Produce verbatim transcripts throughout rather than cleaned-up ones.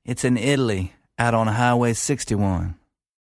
It's in Italy, out on Highway sixty-one.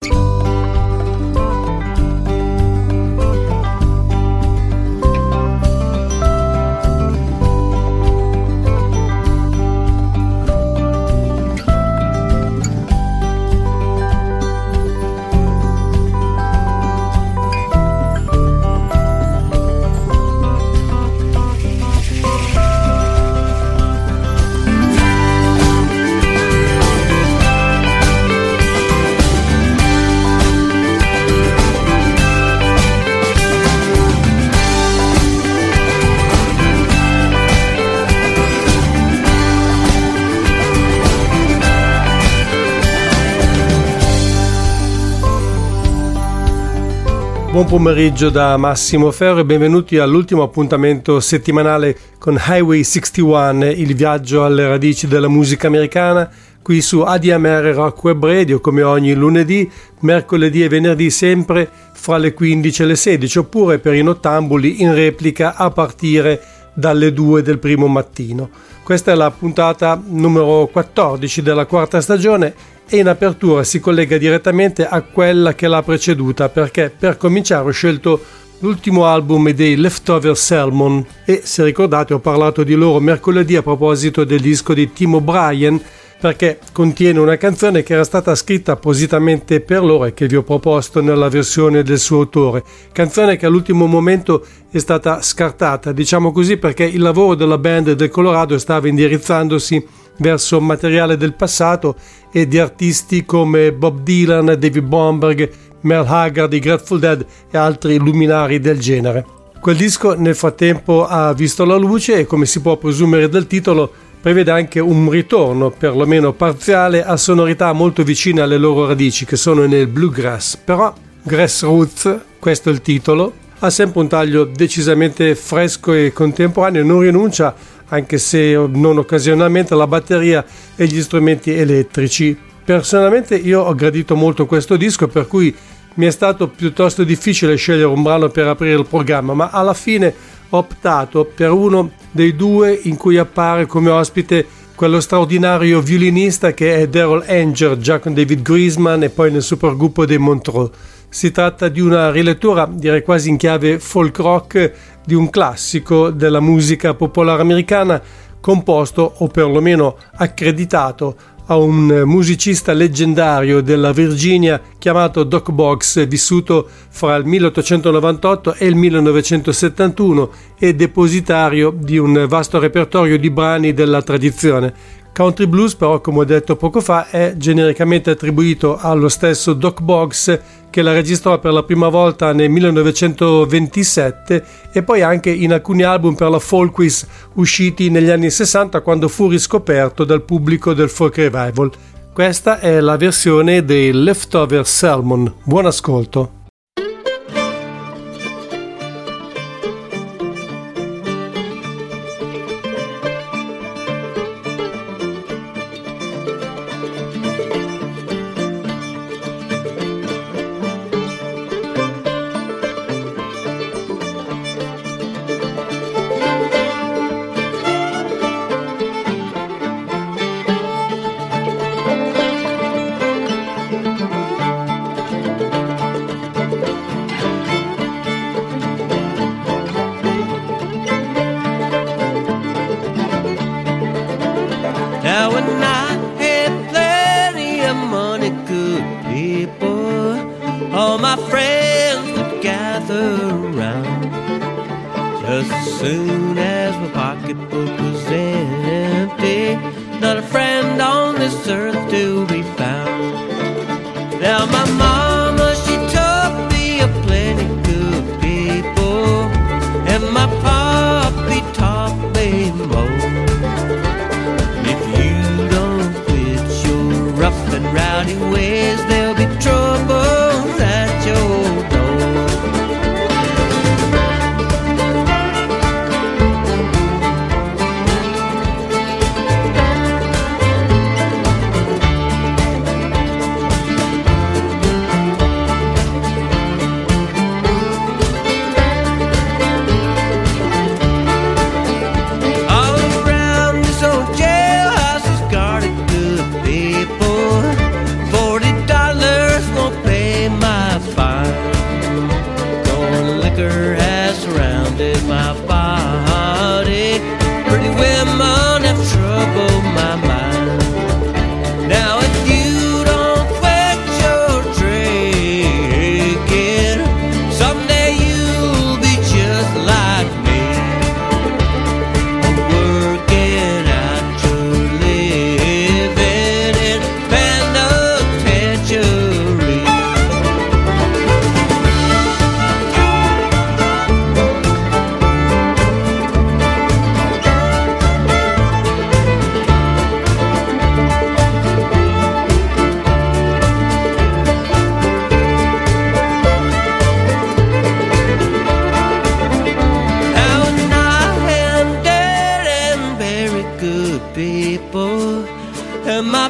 Buon pomeriggio da Massimo Ferro e benvenuti all'ultimo appuntamento settimanale con Highway sessantuno, il viaggio alle radici della musica americana, qui su A D M R Rock Web Radio, come ogni lunedì, mercoledì e venerdì sempre fra le quindici e le sedici, oppure per i nottambuli in replica a partire dalle due del primo mattino. Questa è la puntata numero quattordici della quarta stagione e in apertura si collega direttamente a quella che l'ha preceduta, perché per cominciare ho scelto l'ultimo album dei Leftover Sermon e, se ricordate, ho parlato di loro mercoledì a proposito del disco di Tim O'Brien, perché contiene una canzone che era stata scritta appositamente per loro e che vi ho proposto nella versione del suo autore, canzone che all'ultimo momento è stata scartata, diciamo così, perché il lavoro della band del Colorado stava indirizzandosi verso materiale del passato e di artisti come Bob Dylan, David Bomberg, Merle Haggard, i Grateful Dead e altri luminari del genere. Quel disco nel frattempo ha visto la luce e, come si può presumere dal titolo, prevede anche un ritorno, perlomeno parziale, a sonorità molto vicine alle loro radici, che sono nel bluegrass. Però Grassroots, questo è il titolo, ha sempre un taglio decisamente fresco e contemporaneo e non rinuncia, anche se non occasionalmente, alla batteria e gli strumenti elettrici. Personalmente io ho gradito molto questo disco, per cui mi è stato piuttosto difficile scegliere un brano per aprire il programma, ma alla fine ho optato per uno dei due in cui appare come ospite quello straordinario violinista che è Darrell Anger, già con David Griezmann e poi nel supergruppo dei Montreux. Si tratta di una rilettura, direi quasi in chiave folk rock, di un classico della musica popolare americana, composto o perlomeno accreditato a un musicista leggendario della Virginia chiamato Doc Boggs, vissuto fra il milleottocentonovantotto e il millenovecentosettantuno e depositario di un vasto repertorio di brani della tradizione. Country blues, però, come ho detto poco fa, è genericamente attribuito allo stesso Doc Boggs, che la registrò per la prima volta nel millenovecentoventisette e poi anche in alcuni album per la Folkways usciti negli anni sessanta, quando fu riscoperto dal pubblico del folk revival. Questa è la versione dei Leftover Sermon. Buon ascolto.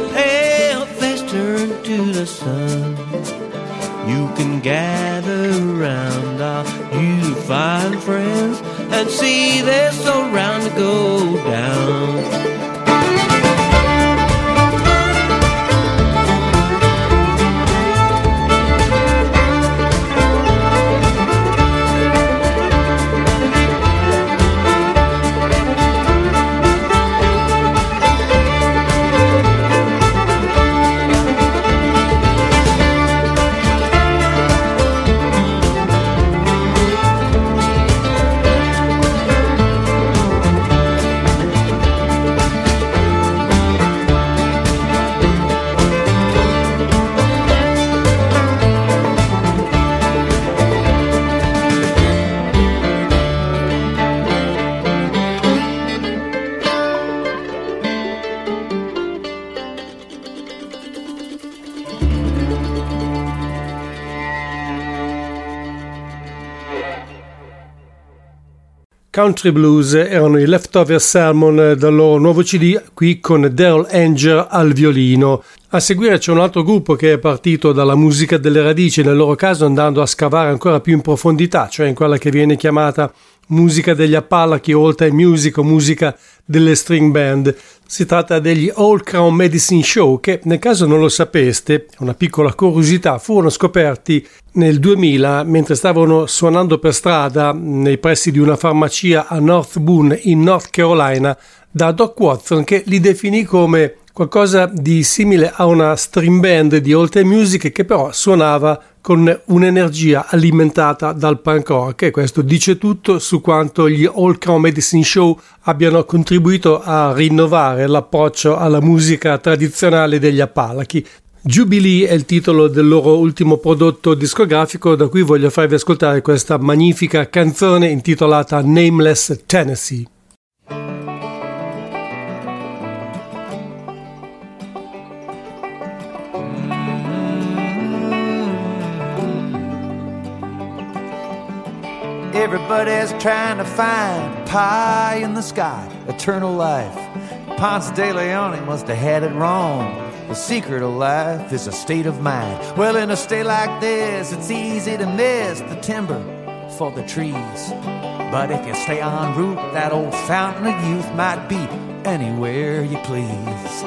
pale face turn to the sun. You can gather around all you find friends and see they're so round to go down. Country Blues erano i Leftover Sermon dal loro nuovo C D, qui con Daryl Anger al violino. A seguire c'è un altro gruppo che è partito dalla musica delle radici, nel loro caso andando a scavare ancora più in profondità, cioè in quella che viene chiamata musica degli Appalachi, old time music o musica delle string band. Si tratta degli Old Crown Medicine Show che, nel caso non lo sapeste, una piccola curiosità, furono scoperti nel duemila mentre stavano suonando per strada nei pressi di una farmacia a North Boone in North Carolina da Doc Watson, che li definì come qualcosa di simile a una string band di old time music che però suonava con un'energia alimentata dal punk rock, e questo dice tutto su quanto gli Old Crown Medicine Show abbiano contribuito a rinnovare l'approccio alla musica tradizionale degli Appalachi. Jubilee è il titolo del loro ultimo prodotto discografico, da cui voglio farvi ascoltare questa magnifica canzone intitolata Nameless Tennessee. Everybody's trying to find pie in the sky, eternal life. Ponce de Leon must have had it wrong. The secret of life is a state of mind. Well, in a state like this, it's easy to miss the timber for the trees. But if you stay en route, that old fountain of youth might be anywhere you please.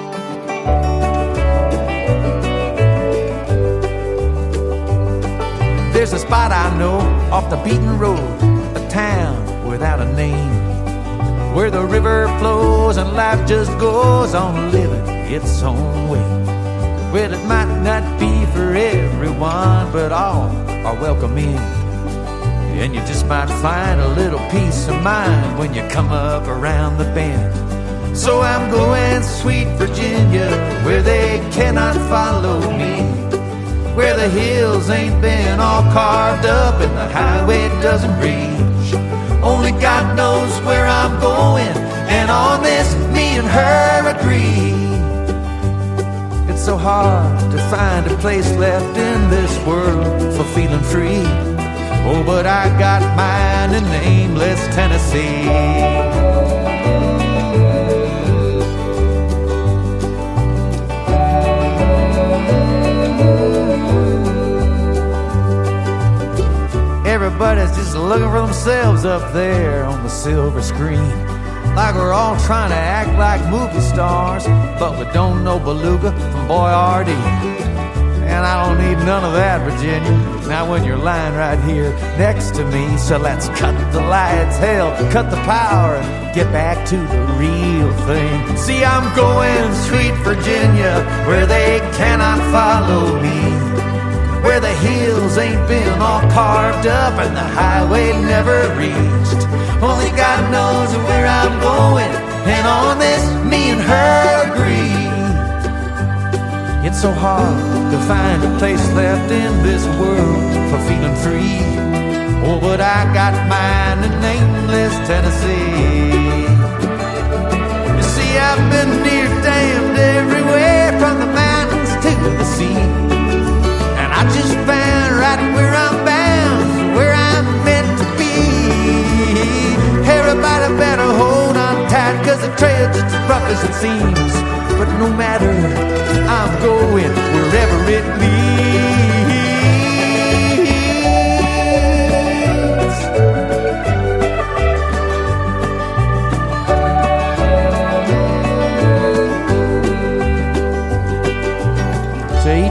There's a spot I know off the beaten road, a town without a name, where the river flows and life just goes on living its own way. Well, it might not be for everyone, but all are welcome in, and you just might find a little peace of mind when you come up around the bend. So I'm going sweet Virginia, where they cannot follow me, where the hills ain't been all carved up and the highway doesn't reach. Only God knows where I'm going, and on this me and her agree. It's so hard to find a place left in this world for feeling free. Oh, but I got mine in nameless Tennessee. Everybody's just looking for themselves up there on the silver screen, like we're all trying to act like movie stars, but we don't know Beluga from Boyardee. And I don't need none of that, Virginia, not when you're lying right here next to me. So let's cut the lights, hell, cut the power, and get back to the real thing. See, I'm going sweet Virginia, where they cannot follow me, where the hills ain't been all carved up and the highway never reached. Only God knows where I'm going, and on this me and her agree. It's so hard to find a place left in this world for feeling free. Oh, but I got mine in nameless Tennessee. You see, I've been near damned everywhere, from the mountains to the sea, I just found right where I'm bound, where I'm meant to be. Everybody better hold on tight, cause the trail's just as rough as it seems. But no matter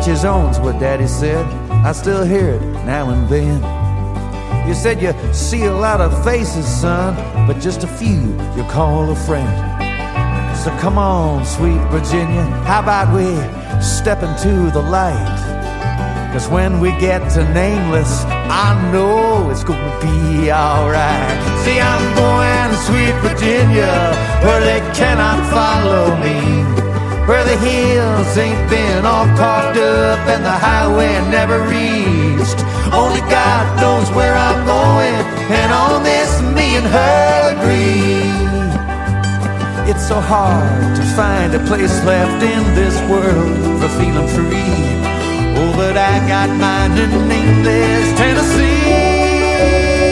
each his own's what Daddy said. I still hear it now and then. You said you see a lot of faces, son, but just a few you call a friend. So come on, sweet Virginia, how about we step into the light? 'Cause when we get to Nameless, I know it's gonna be alright. See, I'm going to sweet Virginia, where they cannot follow me, where the hills ain't been all carved up and the highway never reached. Only God knows where I'm going, and on this me and her agree. It's so hard to find a place left in this world for feeling free. Oh, but I got mine in Nameless, Tennessee.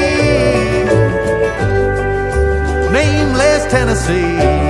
Nameless, Tennessee.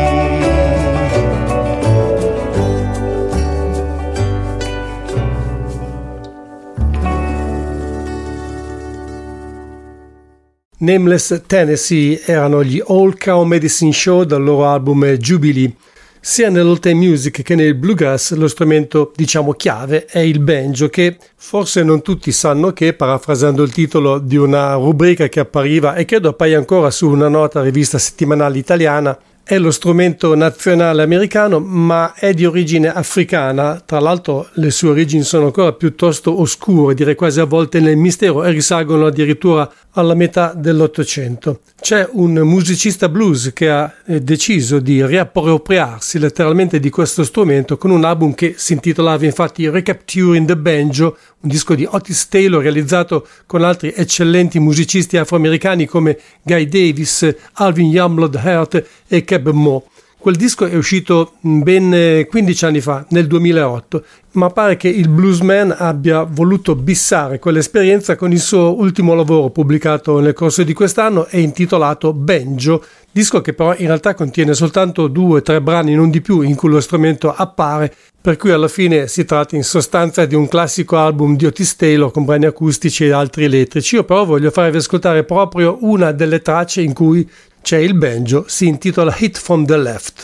Nameless, Tennessee erano gli Old Cow Medicine Show dal loro album Jubilee. Sia nell'old time music che nel bluegrass lo strumento, diciamo, chiave è il banjo, che forse non tutti sanno che, parafrasando il titolo di una rubrica che appariva e credo appaia ancora su una nota rivista settimanale italiana, è lo strumento nazionale americano, ma è di origine africana. Tra l'altro le sue origini sono ancora piuttosto oscure, direi quasi avvolte nel mistero, e risalgono addirittura alla metà dell'Ottocento. C'è un musicista blues che ha deciso di riappropriarsi letteralmente di questo strumento con un album che si intitolava infatti Recapturing the Banjo, un disco di Otis Taylor realizzato con altri eccellenti musicisti afroamericani come Guy Davis, Alvin Yamlod Hurt e Keb Mo. Quel disco è uscito ben quindici anni fa, nel duemilaotto, ma pare che il bluesman abbia voluto bissare quell'esperienza con il suo ultimo lavoro pubblicato nel corso di quest'anno e intitolato Banjo, disco che però in realtà contiene soltanto due o tre brani, non di più, in cui lo strumento appare, per cui alla fine si tratta in sostanza di un classico album di Otis Taylor con brani acustici e altri elettrici. Io però voglio farvi ascoltare proprio una delle tracce in cui c'è il banjo, si intitola Hit from the Left.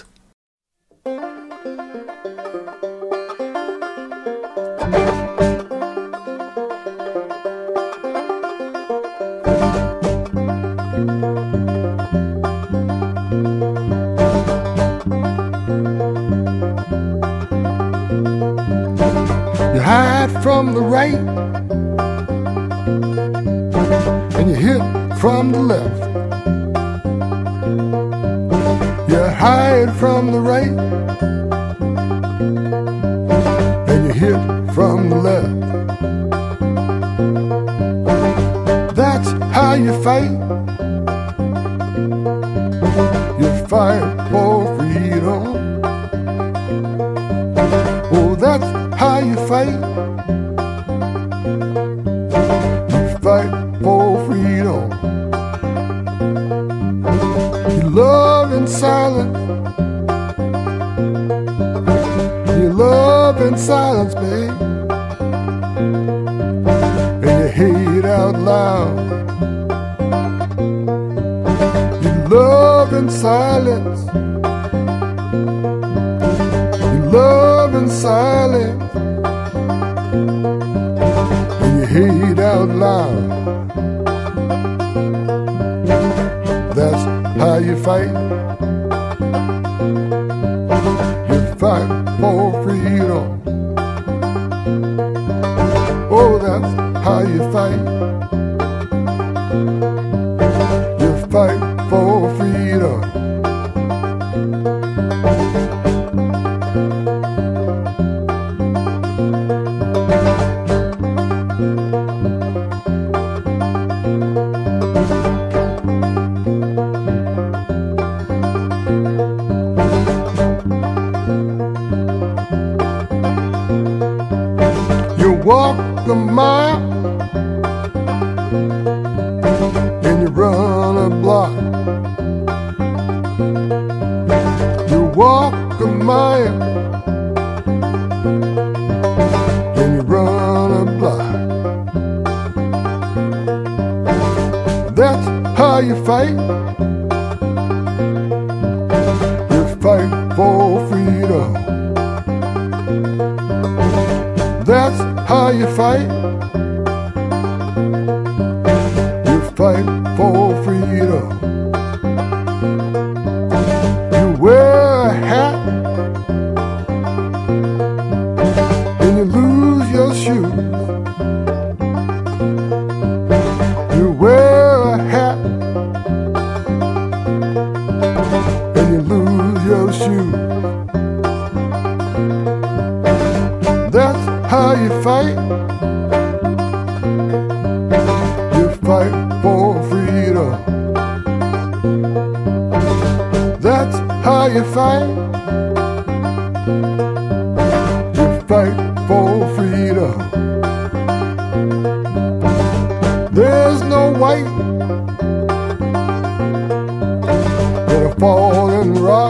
You hide from the right and you hit from the left. You hide from the right and you hit from the left. That's how you fight. You fight for freedom. Oh, that's how you fight. You fight for freedom. You love in silence. You love in silence, babe. And you hate out loud. You love in silence. You love in silence. And you hate out loud. That's how you fight. You fight for freedom. Oh, that's how you fight. You fight for freedom. Walk a mile and you run a block. You walk a mile and you run a block. That's how you fight. You fight for freedom. That's how you fight. You fight for freedom. You wear a hat and you lose your shoes. You wear a hat and you lose your shoes. That's how you fight. You fight for freedom. That's how you fight. You fight for freedom. There's no white in a falling rock.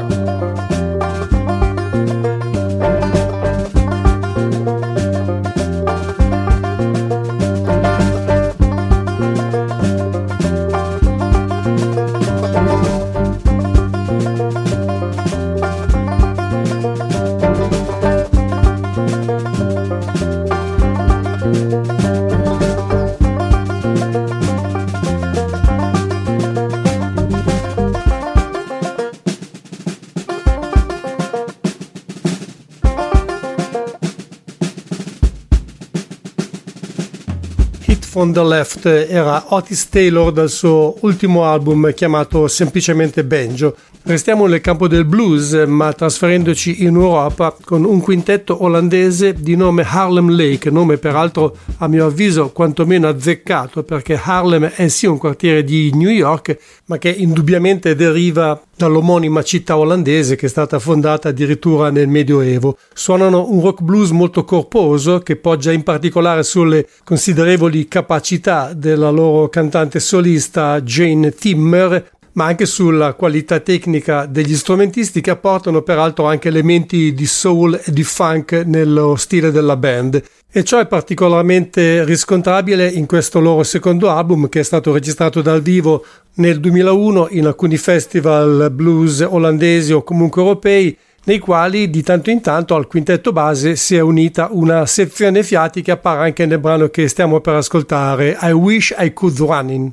On the Left era Otis Taylor dal suo ultimo album chiamato semplicemente Banjo. Restiamo nel campo del blues, ma trasferendoci in Europa con un quintetto olandese di nome Harlem Lake, nome peraltro a mio avviso quantomeno azzeccato, perché Harlem è sì un quartiere di New York, ma che indubbiamente deriva dall'omonima città olandese che è stata fondata addirittura nel Medioevo. Suonano un rock blues molto corposo che poggia in particolare sulle considerevoli capacità della loro cantante solista Jane Timmer, ma anche sulla qualità tecnica degli strumentisti che apportano peraltro anche elementi di soul e di funk nello stile della band. E ciò è particolarmente riscontrabile in questo loro secondo album, che è stato registrato dal vivo nel duemilauno in alcuni festival blues olandesi o comunque europei, nei quali di tanto in tanto al quintetto base si è unita una sezione fiati che appare anche nel brano che stiamo per ascoltare, I Wish I Could Running.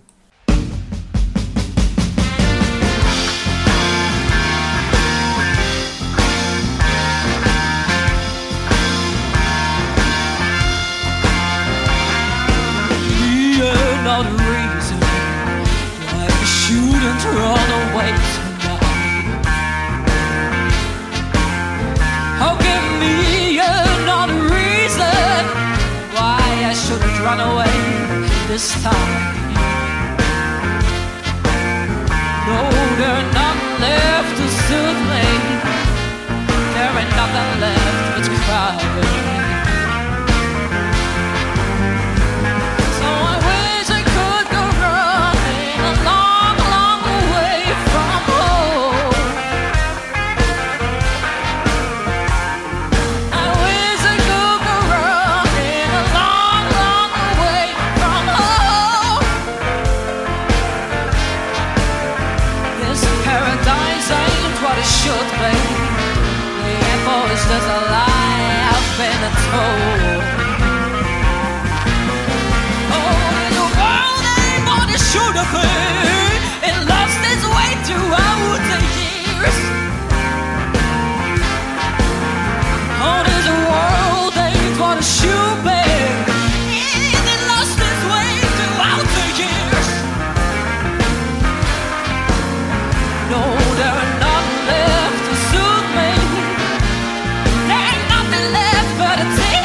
Run away this time. No, there's nothing left to soothe me. There ain't nothing left but crying. So I wish I could go running a long, long way from home. I wish I could go running a long, long way from home. This paradise ain't what it should be. The info is just a lie I've been told. Oh, the world ain't what it should have been. It lost its way throughout the years. Oh, this world ain't what it should be. It lost its way throughout the years. No, there ain't nothing left to soothe me. There ain't nothing left but a tear.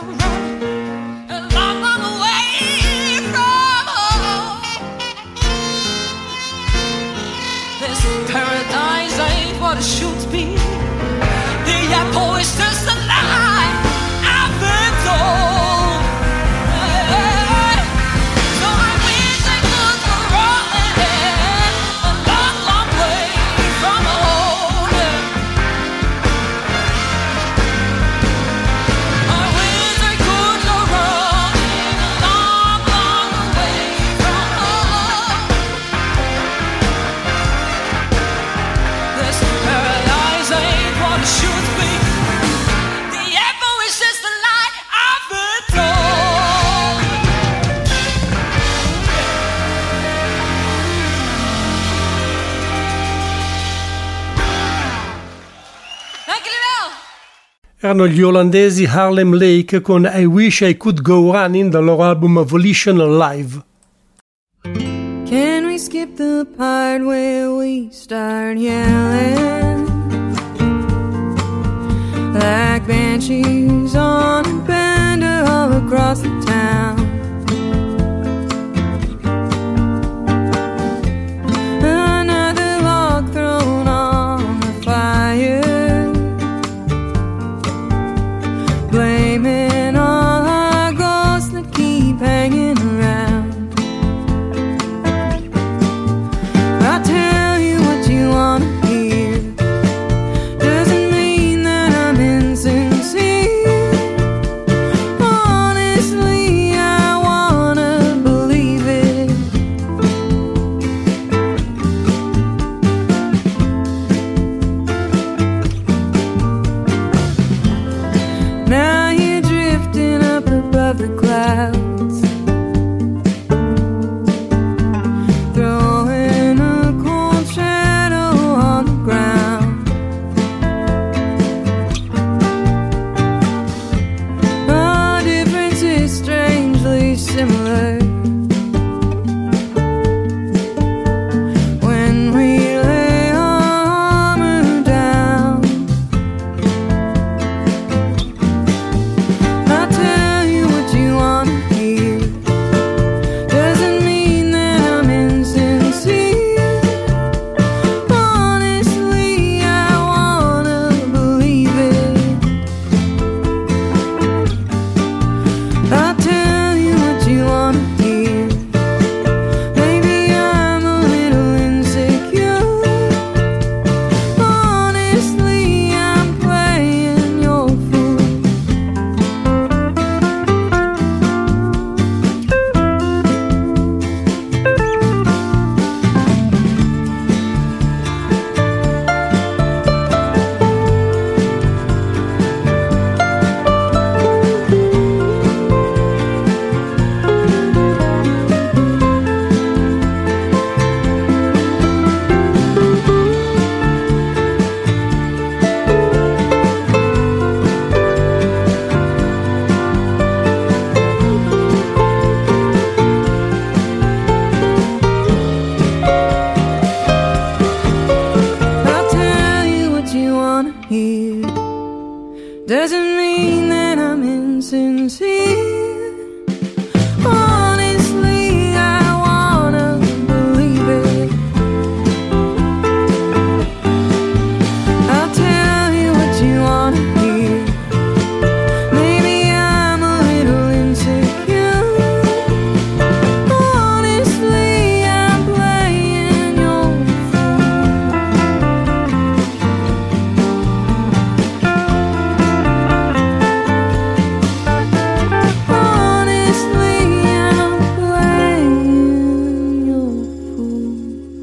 run, and long, long way from home. This paradise ain't what it should be. The apple is just a lie I've been told. So I wish I could go running a long, long way from home. I wish I could go running a long, long way from home. This paradise ain't what it should be. The apple is just a lie I've been told. Thank you, Lil. Erano gli olandesi Harlem Lake con I Wish I Could Go Running dal loro album Volition Live. Can we skip the part where we start yelling like banshees on a bender all across the town? Another log thrown on the fire, blaming all our ghosts that keep hanging around. I'll tell you what you want to hear. Doesn't mean that I'm insincere. Honestly, I wanna believe it. Now you're drifting up above the clouds, throwing a cold shadow on the ground. Our difference is strangely similar. When we lay our armor down, I'll tell you what you want to hear. Doesn't mean that I'm insincere. Honestly, I wanna believe it. I'll tell you what you want to hear. Maybe I'm a little insecure. Honestly, I'm playing your fool. I'll tell you what you wanna hear. Doesn't mean that I'm insincere. Honestly, I wanna believe it. I'll tell you what you wanna hear. Maybe I'm a little insecure. Honestly, I'm playing your Honestly, I'm playing your fool.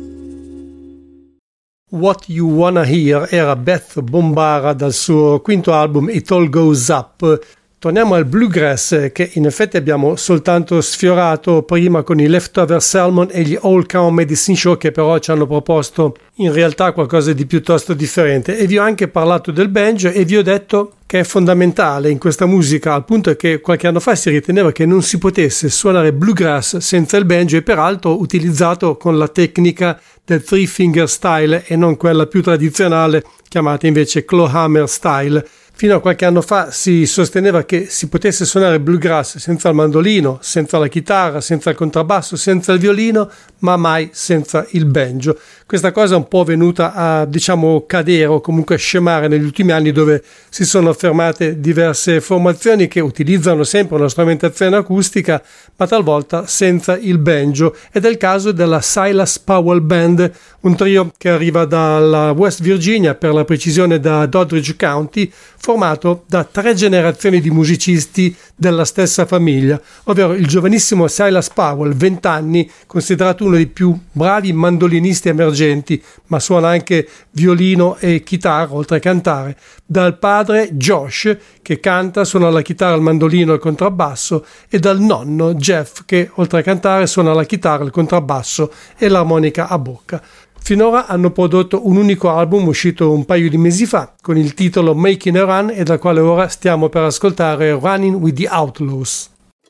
What You Wanna Hear era Beth Bombara dal suo quinto album It All Goes Up. Torniamo al bluegrass, che in effetti abbiamo soltanto sfiorato prima con i Leftover Salmon e gli All Cow Medicine Show, che però ci hanno proposto in realtà qualcosa di piuttosto differente. E vi ho anche parlato del banjo e vi ho detto che è fondamentale in questa musica, al punto che qualche anno fa si riteneva che non si potesse suonare bluegrass senza il banjo, e peraltro utilizzato con la tecnica del three finger style e non quella più tradizionale chiamata invece clawhammer style. Fino a qualche anno fa si sosteneva che si potesse suonare bluegrass senza il mandolino, senza la chitarra, senza il contrabbasso, senza il violino, ma mai senza il banjo. Questa cosa è un po' venuta a, diciamo, cadere o comunque a scemare negli ultimi anni, dove si sono affermate diverse formazioni che utilizzano sempre una strumentazione acustica, ma talvolta senza il banjo. Ed è il caso della Silas Powell Band, un trio che arriva dalla West Virginia, per la precisione da Doddridge County, formato da tre generazioni di musicisti della stessa famiglia, ovvero il giovanissimo Silas Powell, venti anni, considerato uno dei più bravi mandolinisti emergenti, ma suona anche violino e chitarra oltre a cantare, dal padre Josh, che canta, suona la chitarra, il mandolino e il contrabbasso, e dal nonno Jeff, che oltre a cantare suona la chitarra, il contrabbasso e l'armonica a bocca. Finora hanno prodotto un unico album uscito un paio di mesi fa con il titolo Making a Run, e dal quale ora stiamo per ascoltare Running with the Outlaws.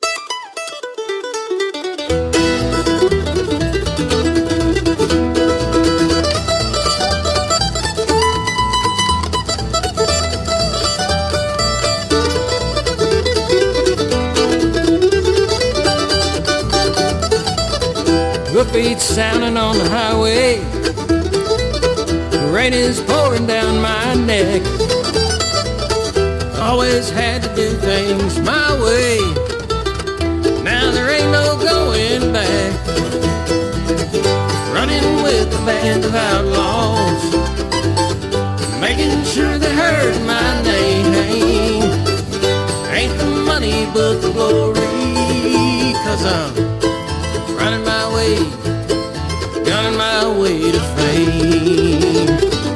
Beats sounding on the highway, the rain is pouring down my neck. Always had to do things my way, now there ain't no going back. Running with the band of outlaws, making sure they heard my name. Ain't the money but the glory, 'cause I'm running my way, gunning my way to fame.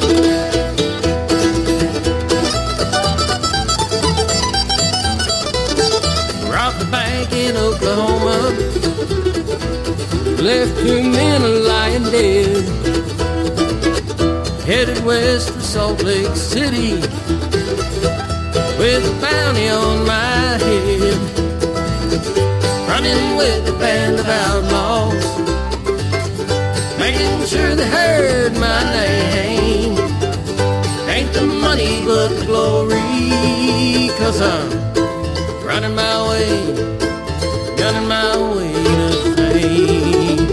Robbed the bank in Oklahoma, left two men lying dead. Headed west to Salt Lake City with a bounty on my head. Running with the band of outlaws, making sure they heard my name. Ain't the money but the glory, 'cause I'm running my way, gunning my way to fame.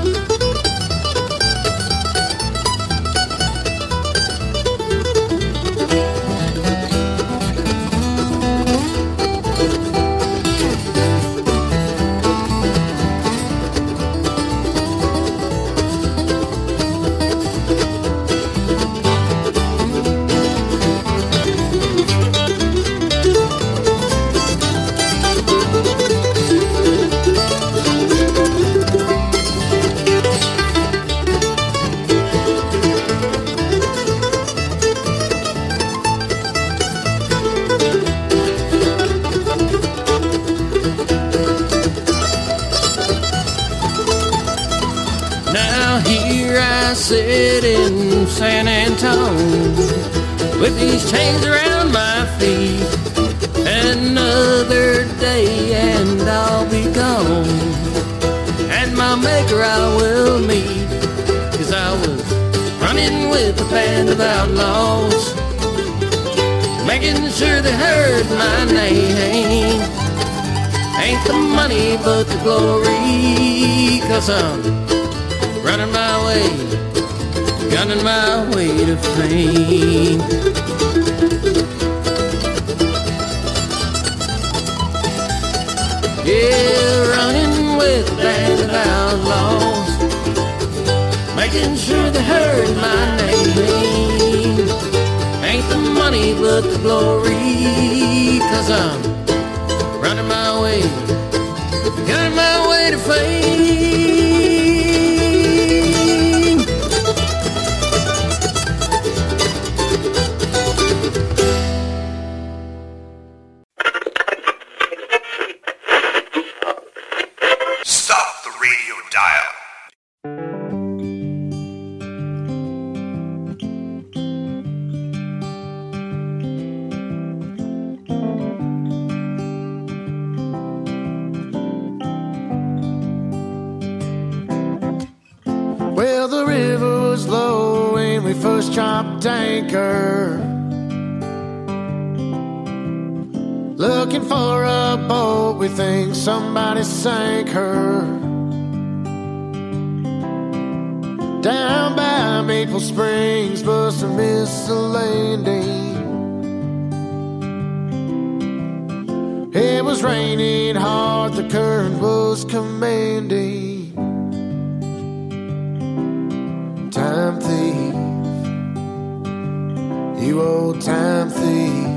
Sit in San Antone with these chains around my feet. Another day and I'll be gone, and my maker I will meet, 'cause I was running with the band of outlaws, making sure they heard my name. Ain't the money but the glory, 'cause I'm running my way, gunning my way to fame. Yeah, running with the band of outlaws, making sure they heard my name. Ain't the money but the glory, 'cause I'm running my way, gunning my way to fame. first dropped anchor, looking for a boat, we think somebody sank her. Down by Maple Springs, must have missed a landing. It was raining hard, the current was commanding. Time thief, you old time thief.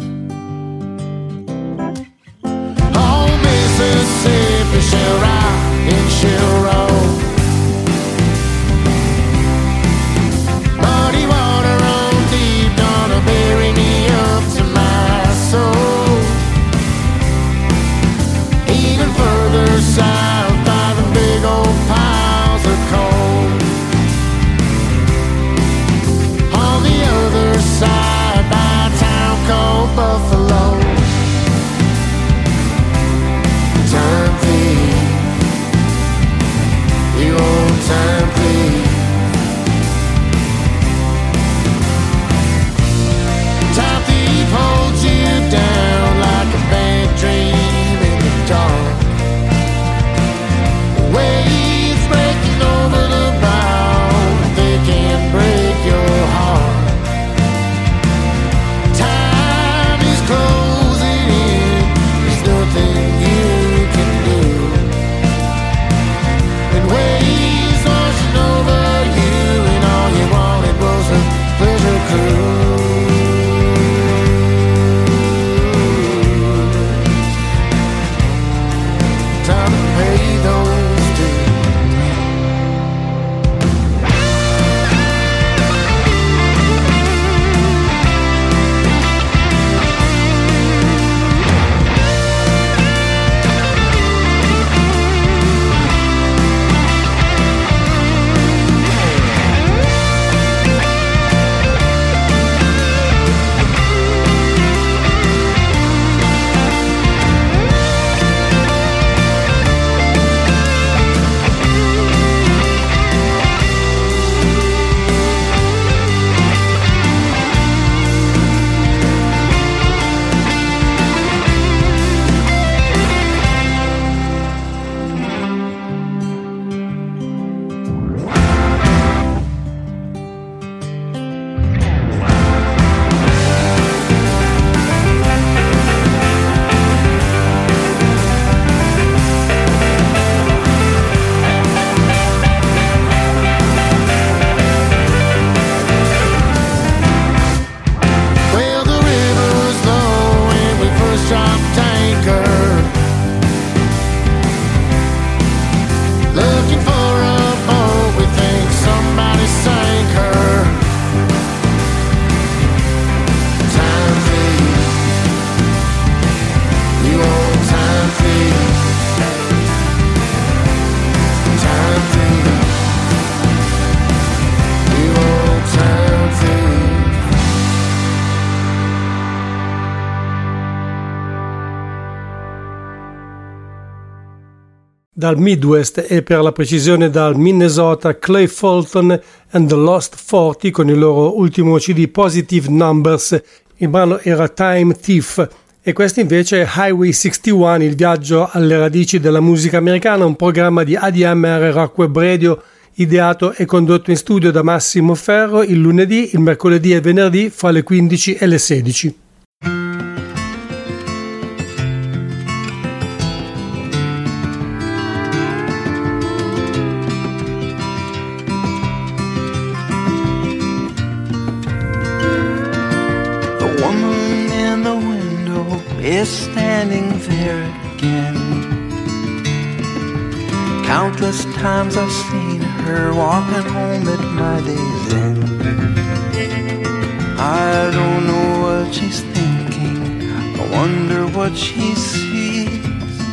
Oh, Mississippi, she'll rock and she'll roll. Muddy water on deep, gonna bury me up to my soul. Even further south by the big old piles of coal. On the other side by a town called Buffalo. Time thief, you old time thief. Time thief holds you down like a bad dream in the dark. Waves breaking over the bow, they can break your heart. Time is closing in, there's nothing you can do. And waves washing over you, and all you wanted was a pleasure cruise. Time to pay those dues. Well, the river was low when we first dropped anchor, looking for a boat, we think somebody sank her. Time thief, you old time thief. Time thief, you old time thief. Dal Midwest e per la precisione dal Minnesota, Clay Fulton and the Lost quaranta con il loro ultimo C D Positive Numbers. Il brano era Time Thief e questo invece è Highway sessantuno, il viaggio alle radici della musica americana, un programma di A D M R Rock Web Radio ideato e condotto in studio da Massimo Ferro il lunedì, il mercoledì e il venerdì fra le quindici e le sedici. Is standing there again. Countless times I've seen her walking home at my day's end. I don't know what she's thinking, I wonder what she sees.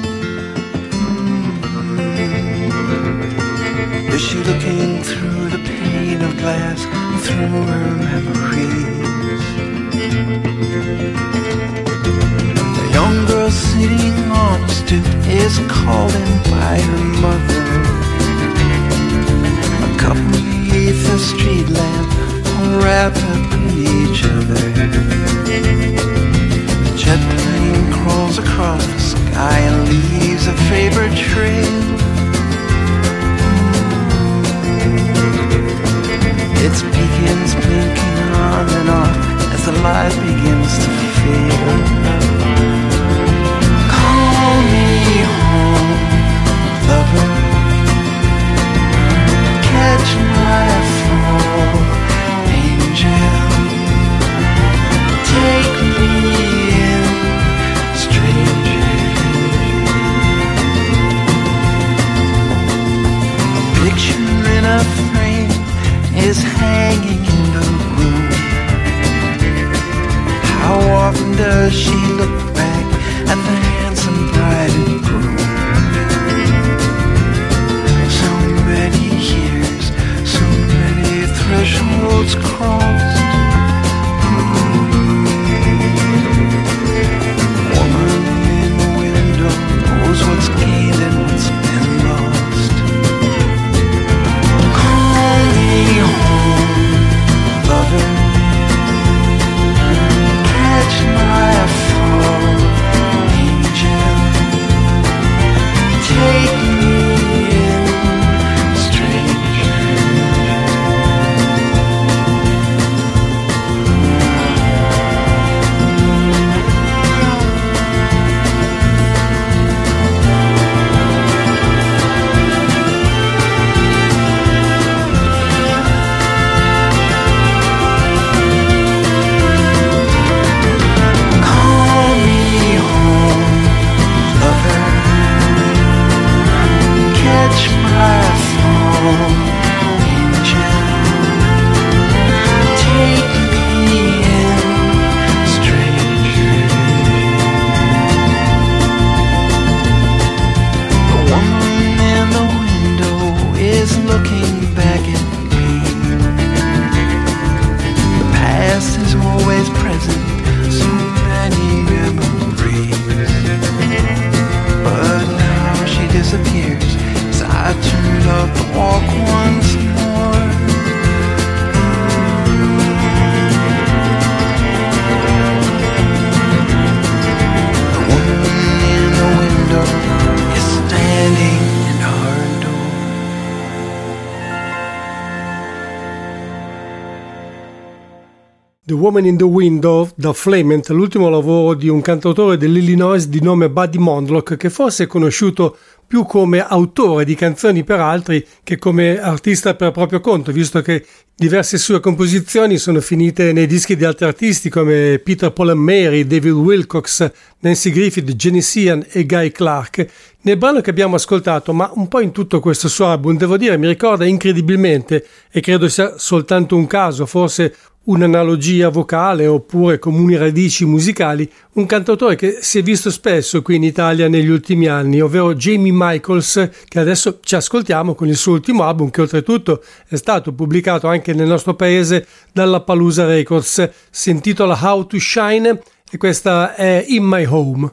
Mm-hmm. Is she looking through the pane of glass, through her memories? Young girl sitting on a stoop is calling by her mother. A couple beneath a street lamp wrapped up in each other. The jet plane crawls across the sky and leaves a vapor trail. Its beacons blinking on and off as the light begins to fade. Call me home, lover. Catch my fall, angel. Take me in, stranger. A picture in a frame is hanging in the room. How often does she look back at the handsome bride and groom? So many years, so many thresholds crossed. Woman in the window knows what's gained and what's been lost. Call me home, lover. Catch my fall, angel. Take me in, stranger. Call me home, lover. Catch my fall, angel. Take me in, stranger. The woman in the window is looking back at me. The past is always present, so many memories. But now she disappears as I turn up the walk once more. The woman in the window is standing in our door. The Woman in the Window da Flamant, l'ultimo lavoro di un cantautore dell'Illinois di nome Buddy Mondlock, che forse è conosciuto più come autore di canzoni per altri che come artista per proprio conto, visto che diverse sue composizioni sono finite nei dischi di altri artisti come Peter Paul and Mary, David Wilcox, Nancy Griffith, Jenny Sheehan e Guy Clark. Nel brano che abbiamo ascoltato, ma un po' in tutto questo suo album, devo dire, mi ricorda incredibilmente, e credo sia soltanto un caso, forse un'analogia vocale oppure comuni radici musicali, un cantautore che si è visto spesso qui in Italia negli ultimi anni, ovvero Jamie Michaels, che adesso ci ascoltiamo con il suo ultimo album, che oltretutto è stato pubblicato anche nel nostro paese dalla Palusa Records. Si intitola How to Shine e questa è In My Home.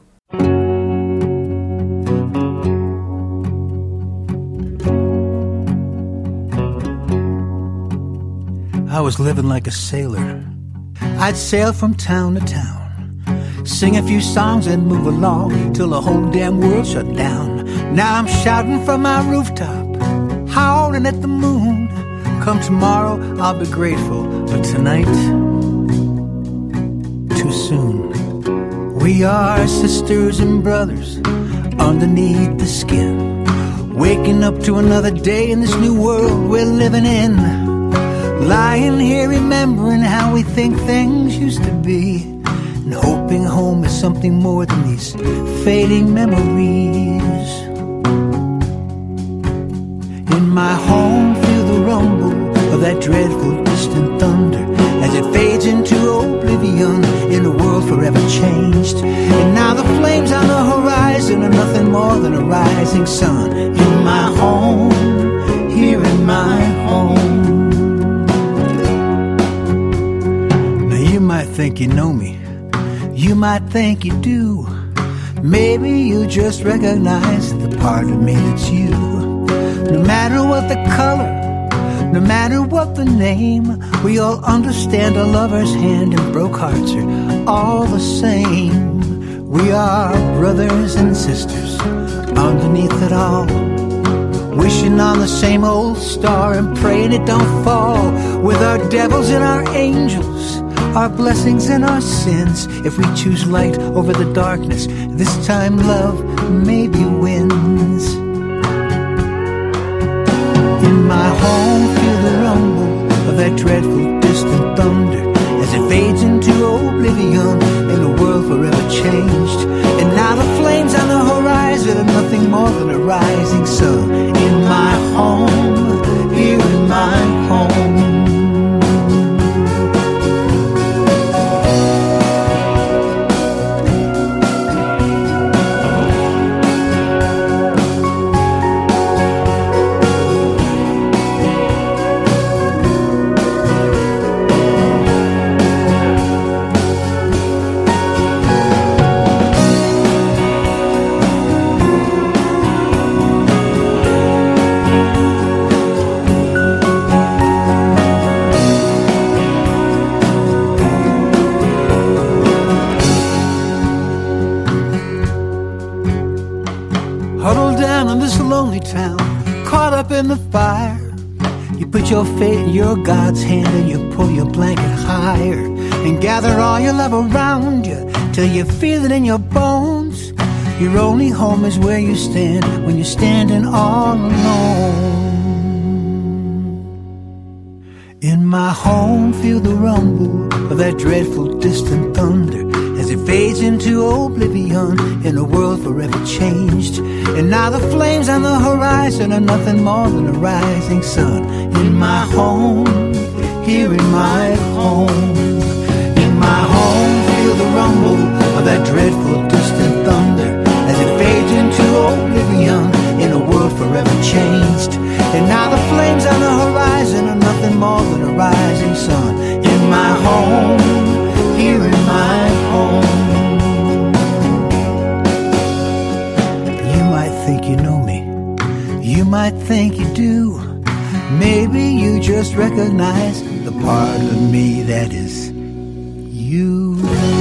I was living like a sailor. I'd sail from town to town, sing a few songs and move along till the whole damn world shut down. Now I'm shouting from my rooftop, howling at the moon. Come tomorrow, I'll be grateful, but tonight, too soon. We are sisters and brothers underneath the skin, waking up to another day in this new world we're living in. Lying here remembering how we think things used to be, and hoping home is something more than these fading memories. In my home, feel the rumble of that dreadful distant thunder as it fades into oblivion in a world forever changed. And now the flames on the horizon are nothing more than a rising sun. In my home, here in my home. You might think you know me, you might think you do. Maybe you just recognize the part of me that's you. No matter what the color, No matter what the name, we all understand a lover's hand and broke hearts are all the same. We are brothers and sisters underneath it all, wishing on the same old star and praying it don't fall. With our devils and our angels, our blessings and our sins, if we choose light over the darkness, this time love maybe wins. In my home, feel the rumble of that dreadful distant thunder as it fades into oblivion and the world forever changed. And now the flames on the horizon are nothing more than a rising sun. In my home, here in my home. Town, caught up in the fire, you put your fate in your God's hand and you pull your blanket higher and gather all your love around you till you feel it in your bones. Your only home is where you stand when you're standing all alone. In my home, feel the rumble of that dreadful distant thunder as it fades into oblivion in a world forever changed. And now the flames on the horizon are nothing more than a rising sun. In my home, here in my home. In my home, feel the rumble of that dreadful distant thunder as it fades into oblivion in a world forever changed. And now the flames on the horizon are nothing more than a rising sun. In my home, here in my home. You might think you know me, you might think you do. Maybe you just recognize the part of me that is you.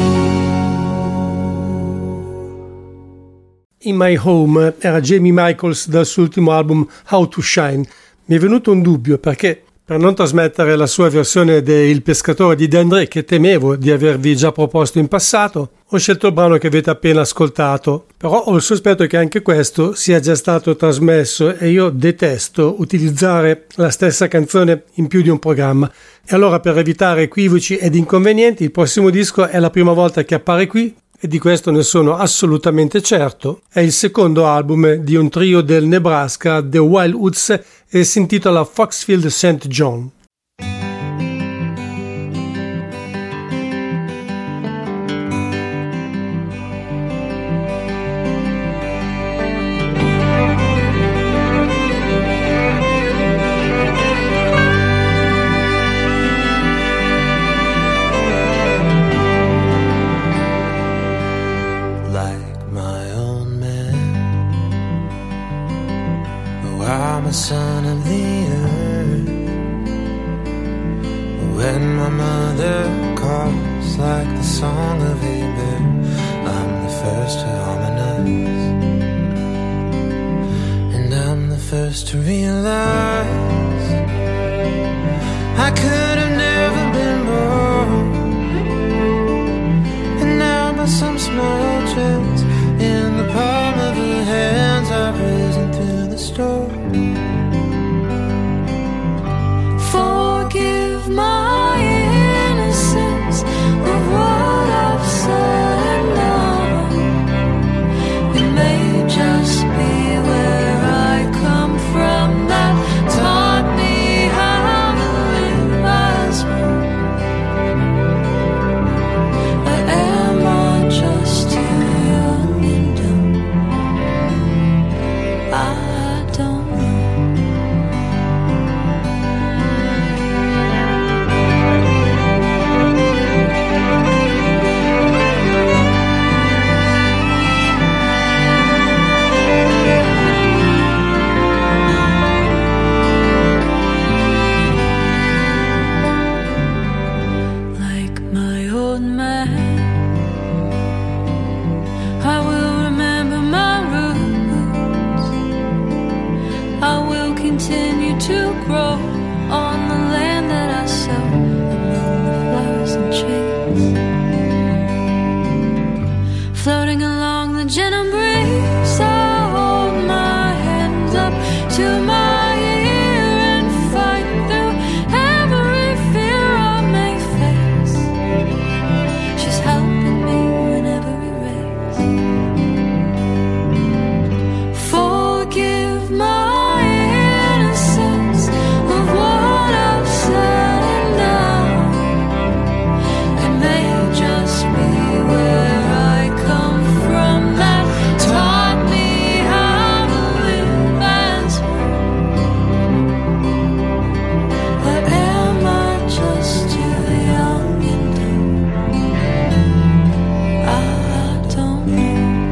In My Home era Jamie Michaels dal suo ultimo album How to Shine. Mi è venuto un dubbio perché, per non trasmettere la sua versione de Il pescatore di D'André, che temevo di avervi già proposto in passato, ho scelto il brano che avete appena ascoltato, però ho il sospetto che anche questo sia già stato trasmesso e io detesto utilizzare la stessa canzone in più di un programma. E allora, per evitare equivoci ed inconvenienti, il prossimo disco è la prima volta che appare qui, e di questo ne sono assolutamente certo. È il secondo album di un trio del Nebraska, The Wildwoods, e si intitola Foxfield Saint John. Son of the earth. When my mother calls like the song of a bird, I'm the first to harmonize, and I'm the first to realize I could have never been born. And now by some small chance, in the palm of her hands, I've risen through the storm. Forgive my innocence of what I've said and done. It may just be where I come from that taught me how to live. I old man. I will remember my roots. I will continue to grow on the land that I sow among the flowers and trees. Floating along the gentle breeze, I hold my hands up to my ear and fight through every fear I may face. She's helping me in every race. Forgive my innocence of what I've said and done. It may just be where I come from that taught me how to live as one. But am I just too young and dumb? I don't know.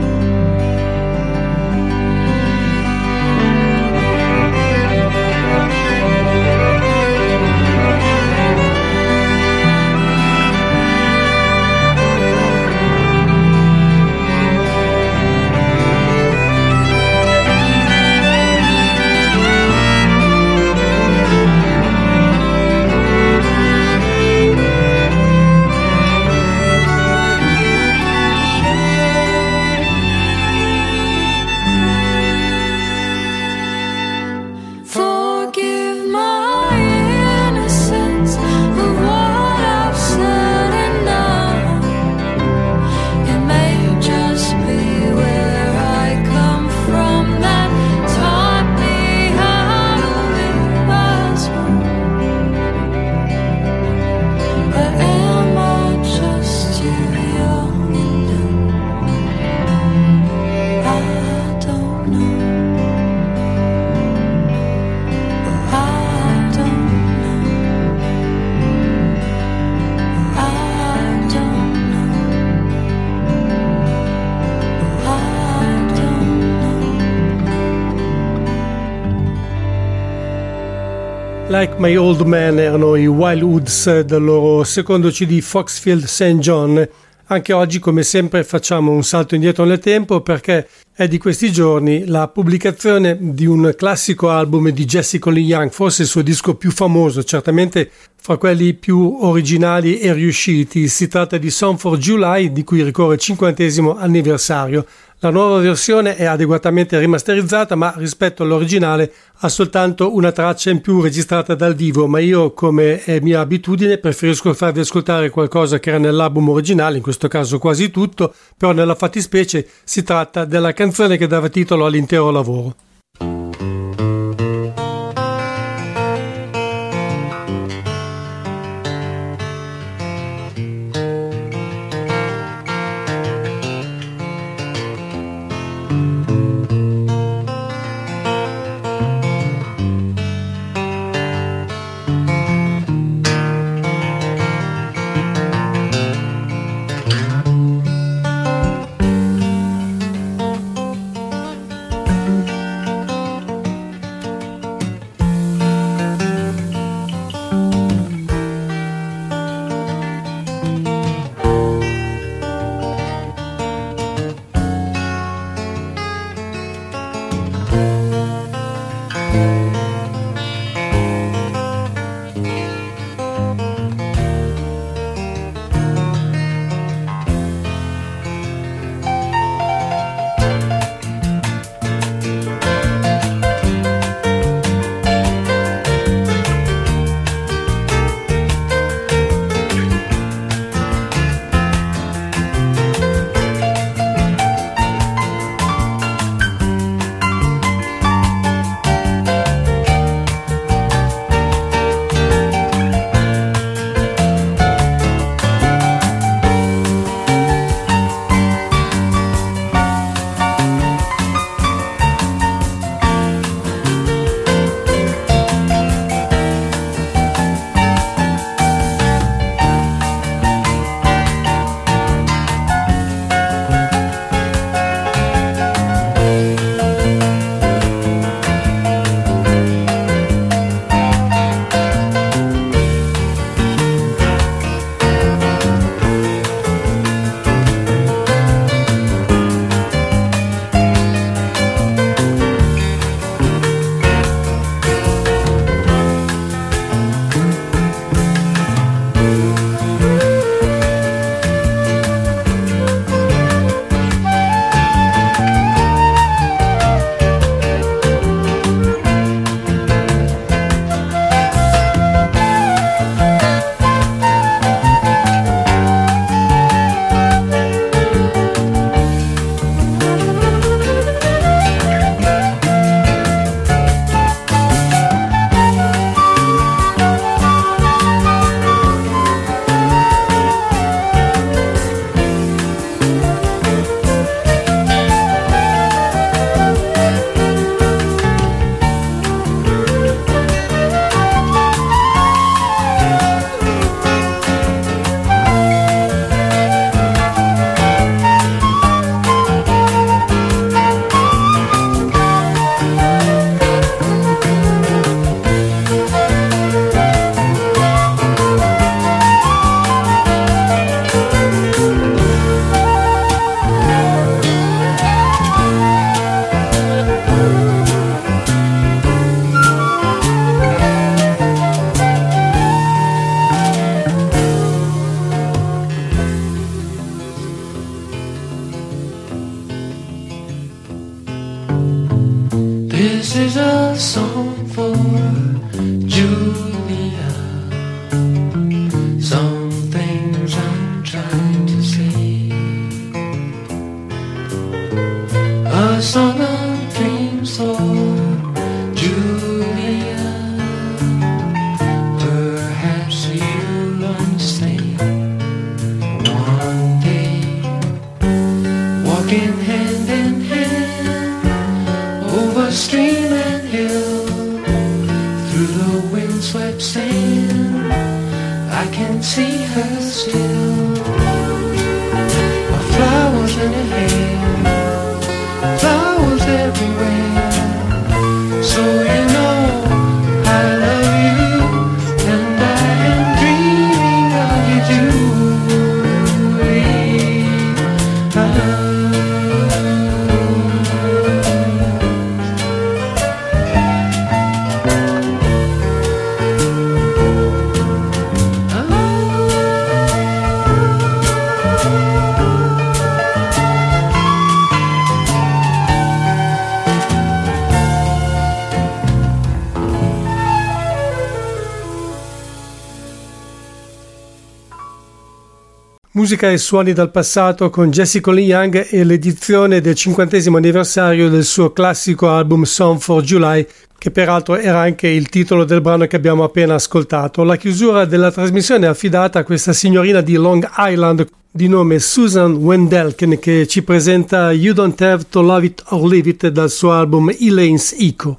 Forgive my innocence of what I've said and done. It may just be where I come from that taught me how to live as one. But am I just too young and dumb? I don't know. I don't know. I don't know. I don't know. Like My Old Man erano i Wildwoods del loro secondo C D Foxfield Saint John. Anche oggi, come sempre, facciamo un salto indietro nel tempo perché è di questi giorni la pubblicazione di un classico album di Jessie Colleen Young, forse il suo disco più famoso, certamente fra quelli più originali e riusciti. Si tratta di Song for July, di cui ricorre il cinquantesimo anniversario. La nuova versione è adeguatamente rimasterizzata, ma rispetto all'originale ha soltanto una traccia in più registrata dal vivo, ma io, come è mia abitudine, preferisco farvi ascoltare qualcosa che era nell'album originale, in questo caso quasi tutto, però nella fattispecie si tratta della canzone che dava titolo all'intero lavoro. This is a song for Julia. Some things I'm trying to say. A song of dreams for Julia. Perhaps you'll understand one day. Walking hand in hand over stream and hill, through the windswept sand, I can see her still. Flowers in her hair, flowers everywhere. So you know I love you, and I am dreaming of you, Julie. Ah. Musica e suoni dal passato con Jessie Colin Young e l'edizione del cinquantesimo anniversario del suo classico album Song for July, che peraltro era anche il titolo del brano che abbiamo appena ascoltato. La chiusura della trasmissione è affidata a questa signorina di Long Island di nome Susan Wendelken, che ci presenta You Don't Have to Love It or Leave It dal suo album Elaine's Echo.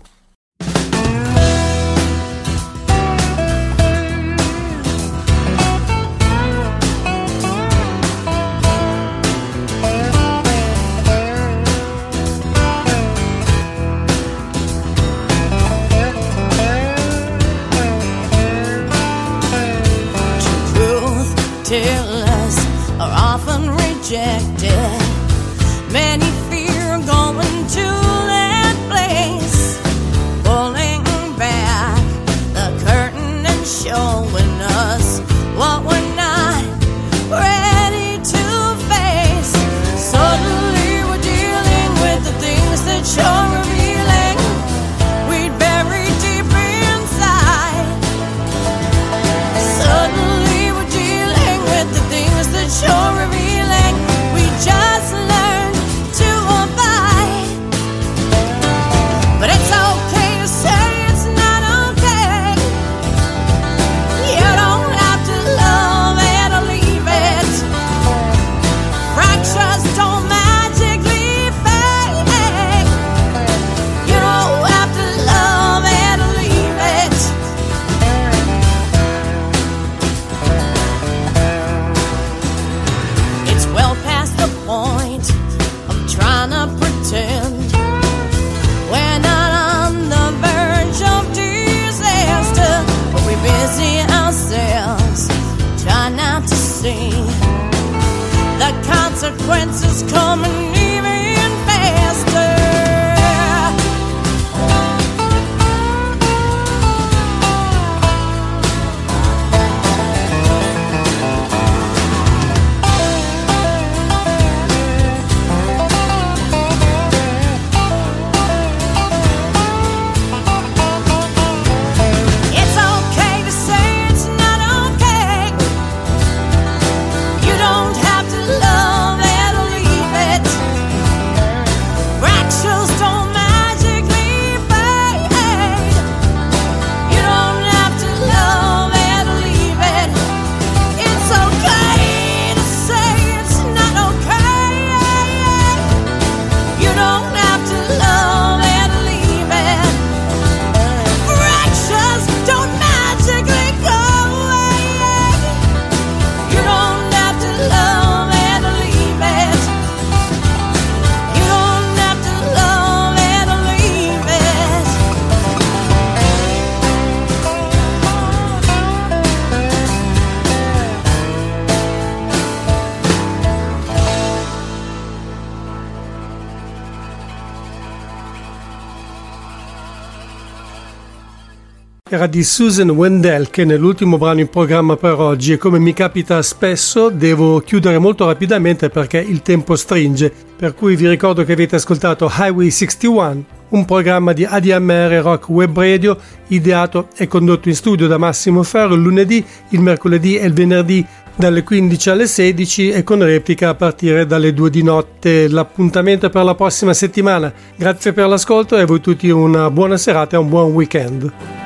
Tellers are often rejected. Many fear going to that place, pulling back the curtain and showing us what we're not ready to face. Suddenly we're dealing with the things that you're revealing we'd bury deep inside. Suddenly the things that you're revealing, we just learned to abide. But it's okay to say it's not okay. You don't have to love it or leave it. Fractures don't magically fade. You don't have to love it or leave it. Well past the point of trying to pretend. We're not on the verge of disaster, but we busy ourselves, try not to see the consequences coming even faster. Love it or leave it. era di Susan Wendell, che nell'ultimo brano in programma per oggi, e come mi capita spesso devo chiudere molto rapidamente perché il tempo stringe, per cui vi ricordo che avete ascoltato Highway sessantuno, un programma di A D M R Rock Web Radio ideato e condotto in studio da Massimo Ferro il lunedì, il mercoledì e il venerdì dalle quindici alle sedici e con replica a partire dalle due di notte. L'appuntamento è per la prossima settimana. Grazie per l'ascolto e a voi tutti una buona serata e un buon weekend.